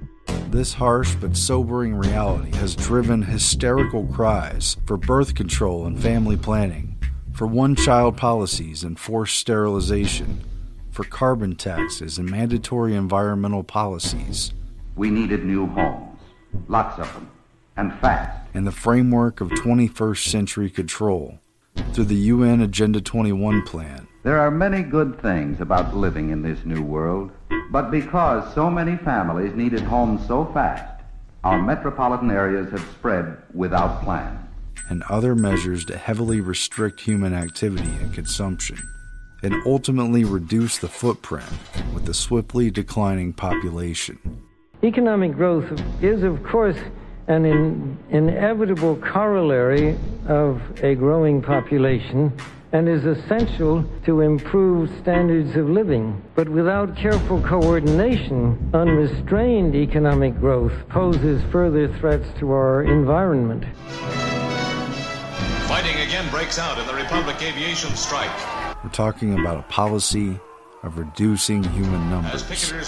This harsh but sobering reality has driven hysterical cries for birth control and family planning, for one-child policies and forced sterilization, for carbon taxes and mandatory environmental policies. We needed new homes, lots of them, and fast. In the framework of 21st century control, through the UN Agenda 21 plan. There are many good things about living in this new world, but because so many families needed homes so fast, our metropolitan areas have spread without plan. And other measures to heavily restrict human activity and consumption, and ultimately reduce the footprint with the swiftly declining population. Economic growth is, of course, an inevitable corollary of a growing population and is essential to improve standards of living. But without careful coordination, unrestrained economic growth poses further threats to our environment. Fighting again breaks out in the Republic aviation strike. We're talking about a policy of reducing human numbers,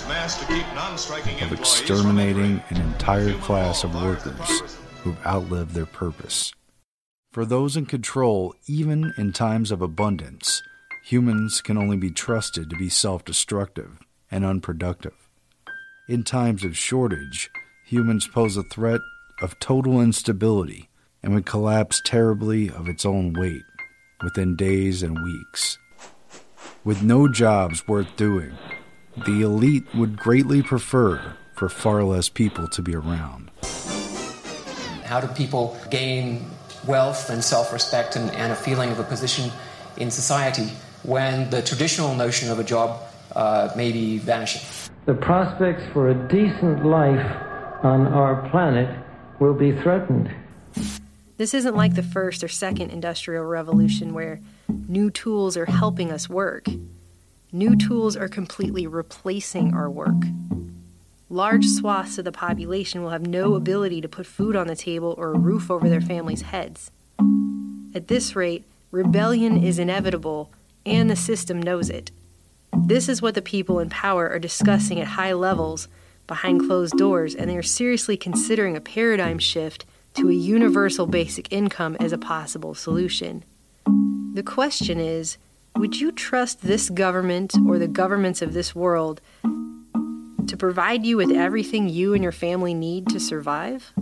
of exterminating an entire class of workers who've outlived their purpose. For those in control, even in times of abundance, humans can only be trusted to be self-destructive and unproductive. In times of shortage, humans pose a threat of total instability and would collapse terribly of its own weight within days and weeks. With no jobs worth doing, the elite would greatly prefer for far less people to be around. How do people gain wealth and self-respect and a feeling of a position in society when the traditional notion of a job may be vanishing? The prospects for a decent life on our planet will be threatened. This isn't like the first or second industrial revolution where new tools are helping us work. New tools are completely replacing our work. Large swaths of the population will have no ability to put food on the table or a roof over their families' heads. At this rate, rebellion is inevitable, and the system knows it. This is what the people in power are discussing at high levels behind closed doors, and they are seriously considering a paradigm shift to a universal basic income as a possible solution. The question is, would you trust this government or the governments of this world to provide you with everything you and your family need to survive?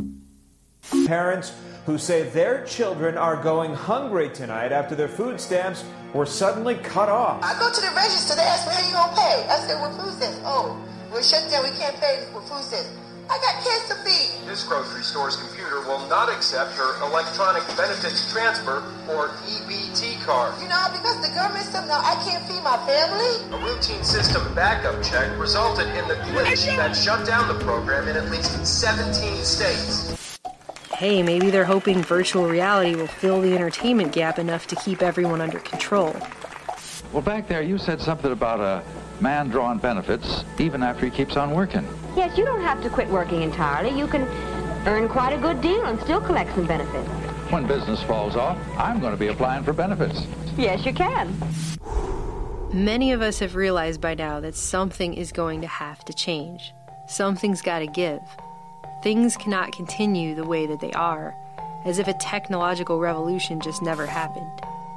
Parents who say their children are going hungry tonight after their food stamps were suddenly cut off. I go to the register, they ask me, how you gonna pay? I said, well, food stamps. Oh, we're shut down, we can't pay for food stamps. I got kids to feed. This grocery store's computer will not accept her electronic benefits transfer or EBT card. You know, because the government said now I can't feed my family. A routine system backup check resulted in the glitch that shut down the program in at least 17 states. hey, maybe they're hoping virtual reality will fill the entertainment gap enough to keep everyone under control. Well, back there you said something about a man drawing benefits even after he keeps on working. Yes, you don't have to quit working entirely. You can earn quite a good deal and still collect some benefits. When business falls off, I'm going to be applying for benefits. Yes, you can. Many of us have realized by now that something is going to have to change. Something's got to give. Things cannot continue the way that they are, as if a technological revolution just never happened.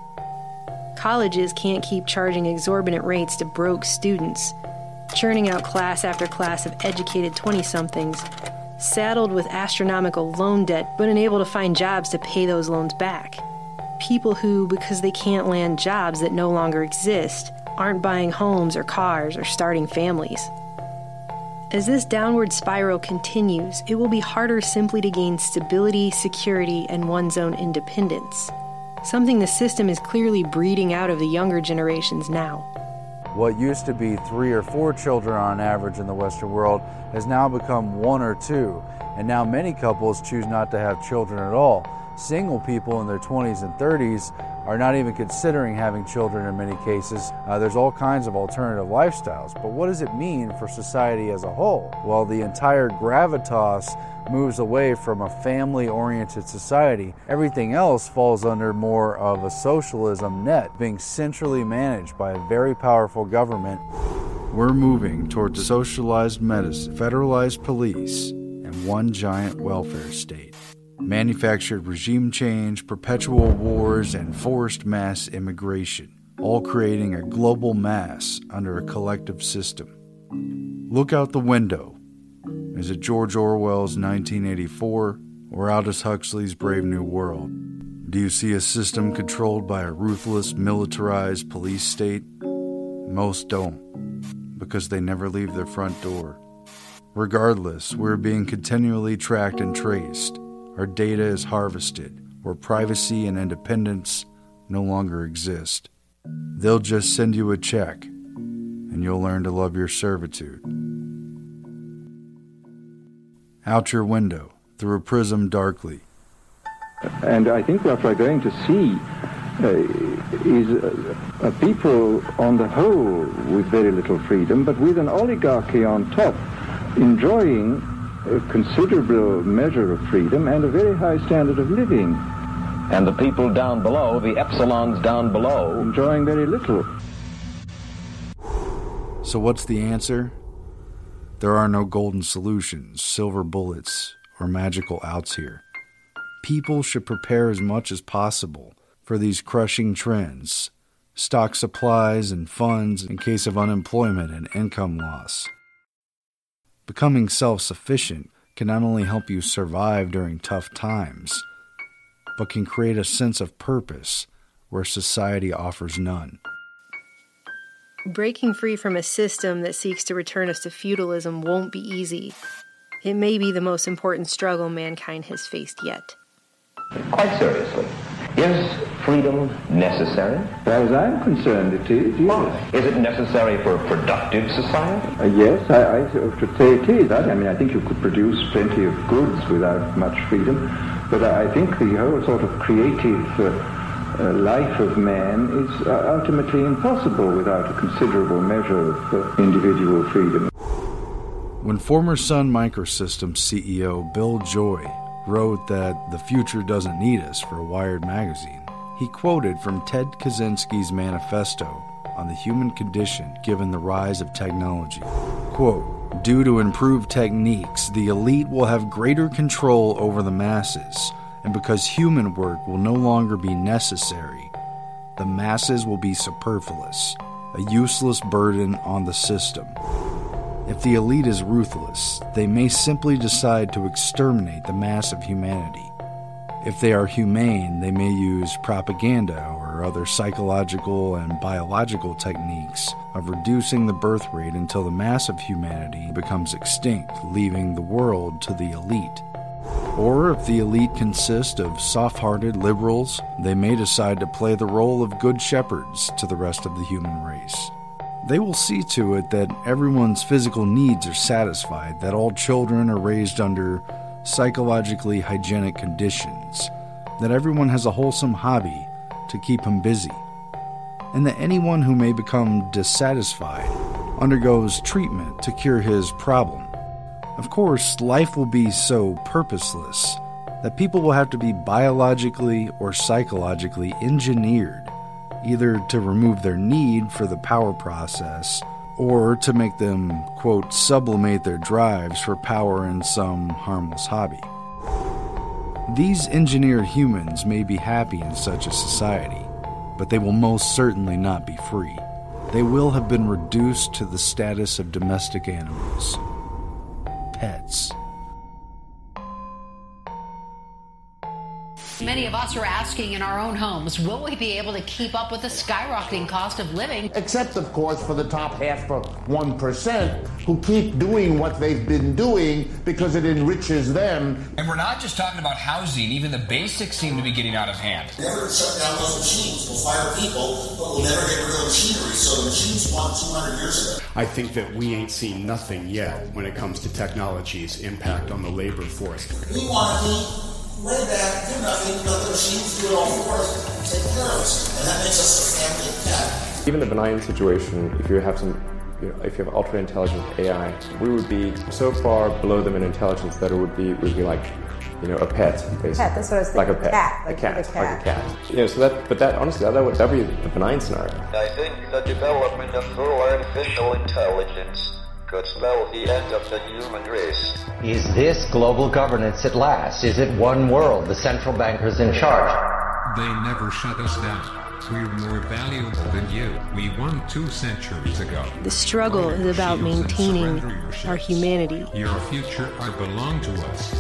Colleges can't keep charging exorbitant rates to broke students, churning out class after class of educated 20-somethings, saddled with astronomical loan debt but unable to find jobs to pay those loans back. People who, because they can't land jobs that no longer exist, aren't buying homes or cars or starting families. As this downward spiral continues, it will be harder simply to gain stability, security, and one's own independence. Something the system is clearly breeding out of the younger generations now. What used to be 3 or 4 children on average in the Western world has now become 1 or 2, and now many couples choose not to have children at all. Single people in their 20s and 30s are not even considering having children in many cases. There's all kinds of alternative lifestyles, but what does it mean for society as a whole? Well, the entire gravitas moves away from a family-oriented society. Everything else falls under more of a socialism net, being centrally managed by a very powerful government. We're moving towards socialized medicine, federalized police, and one giant welfare state. Manufactured regime change, perpetual wars, and forced mass immigration, all creating a global mass under a collective system. Look out the window. Is it George Orwell's 1984 or Aldous Huxley's Brave New World? Do you see a system controlled by a ruthless, militarized police state? Most don't, because they never leave their front door. Regardless, we're being continually tracked and traced. Our data is harvested, where privacy and independence no longer exist. They'll just send you a check, and you'll learn to love your servitude. Out your window, through a prism darkly. And I think what we're going to see is people on the whole with very little freedom, but with an oligarchy on top, enjoying a considerable measure of freedom and a very high standard of living. And the people down below, the epsilons down below, enjoying very little. So what's the answer? There are no golden solutions, silver bullets, or magical outs here. People should prepare as much as possible for these crushing trends, stock supplies and funds in case of unemployment and income loss. Becoming self-sufficient can not only help you survive during tough times, but can create a sense of purpose where society offers none. Breaking free from a system that seeks to return us to feudalism won't be easy. It may be the most important struggle mankind has faced yet. Quite seriously, is freedom necessary? As far as I'm concerned, it is, yes. Is it necessary for a productive society? Yes, I should say it is. I mean, I think you could produce plenty of goods without much freedom, but I think the whole sort of creative life of man is ultimately impossible without a considerable measure of individual freedom. When former Sun Microsystems CEO Bill Joy wrote that the future doesn't need us for Wired magazine, he quoted from Ted Kaczynski's manifesto on the human condition given the rise of technology. Quote, "Due to improved techniques, the elite will have greater control over the masses, and because human work will no longer be necessary, the masses will be superfluous, a useless burden on the system. If the elite is ruthless, they may simply decide to exterminate the mass of humanity. If they are humane, they may use propaganda or other psychological and biological techniques of reducing the birth rate until the mass of humanity becomes extinct, leaving the world to the elite. Or if the elite consist of soft-hearted liberals, they may decide to play the role of good shepherds to the rest of the human race. They will see to it that everyone's physical needs are satisfied, that all children are raised under psychologically hygienic conditions, that everyone has a wholesome hobby to keep him busy, and that anyone who may become dissatisfied undergoes treatment to cure his problem. Of course, life will be so purposeless that people will have to be biologically or psychologically engineered, either to remove their need for the power process or to make them, quote, sublimate their drives for power in some harmless hobby. These engineered humans may be happy in such a society, but they will most certainly not be free. They will have been reduced to the status of domestic animals. Pets. Many of us are asking in our own homes, will we be able to keep up with the skyrocketing cost of living? Except, of course, for the top 1% who keep doing what they've been doing because it enriches them. And we're not just talking about housing. Even the basics seem to be getting out of hand. Never shut down those machines. We'll fire people, but we'll never get rid of the machinery. So the machines won 200 years ago. I think that we ain't seen nothing yet when it comes to technology's impact on the labor force. We want to be way back, do nothing, let the machines do it all for us and take care of us. And that makes us a family of pet. Even a benign situation, if you have if you have ultra intelligent AI, we would be so far below them in intelligence that it would be like, a pet, basically. Pet, that's what I was thinking. Like a pet. Cat, like a cat. So that would be the benign scenario. I think the development of full artificial intelligence could spell the end of the human race. Is this global governance at last? Is it one world, the central bankers in charge? They never shut us down. We're more valuable than you. We won 2 centuries ago. The struggle is about maintaining our humanity. Your future belongs to us.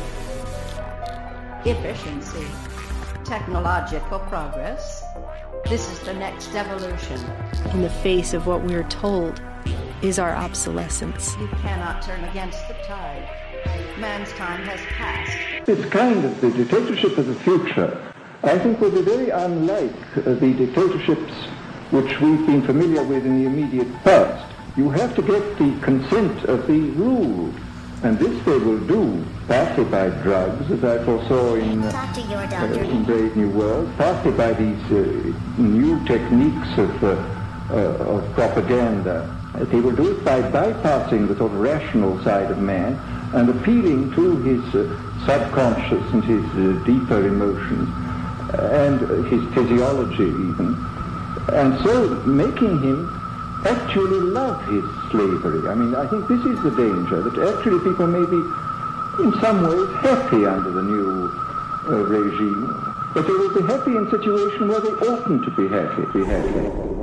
Efficiency, technological progress. This is the next evolution. In the face of what we're told is our obsolescence. You cannot turn against the tide. Man's time has passed. It's kind of the dictatorship of the future, I think, will be very unlike the dictatorships which we've been familiar with in the immediate past. You have to get the consent of the ruled, and this they will do, partly by drugs, as I foresaw in Brave New World, partly by these new techniques of propaganda. They will do it by bypassing the sort of rational side of man and appealing to his subconscious and his deeper emotions and his physiology even, and so making him actually love his slavery. I mean, I think this is the danger, that actually people may be in some ways happy under the new regime, but they will be happy in a situation where they oughtn't to be happy.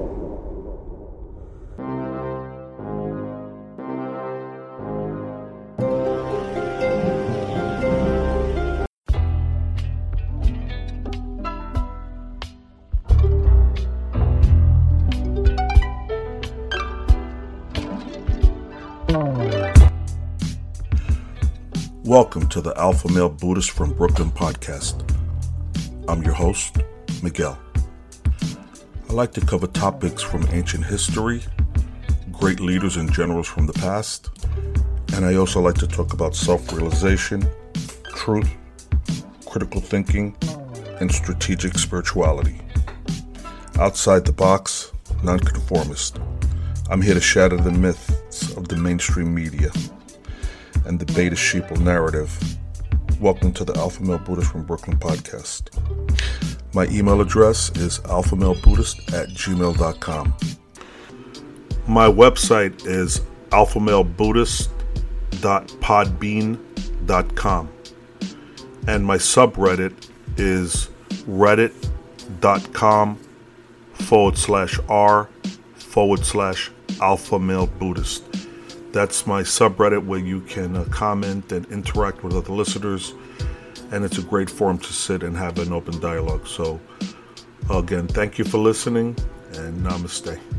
Welcome to the Alpha Male Buddhist from Brooklyn podcast. I'm your host, Miguel. I like to cover topics from ancient history, great leaders and generals from the past, and I also like to talk about self-realization, truth, critical thinking, and strategic spirituality. Outside the box, nonconformist. I'm here to shatter the myths of the mainstream media and the beta sheeple narrative. Welcome to the Alpha Male Buddhist from Brooklyn podcast. My email address is alphamalebuddhist@gmail.com. My website is alphamalebuddhist.podbean.com. And my subreddit is reddit.com/r/alphamalebuddhist. That's my subreddit where you can comment and interact with other listeners, and it's a great forum to sit and have an open dialogue. So, again, thank you for listening, and namaste.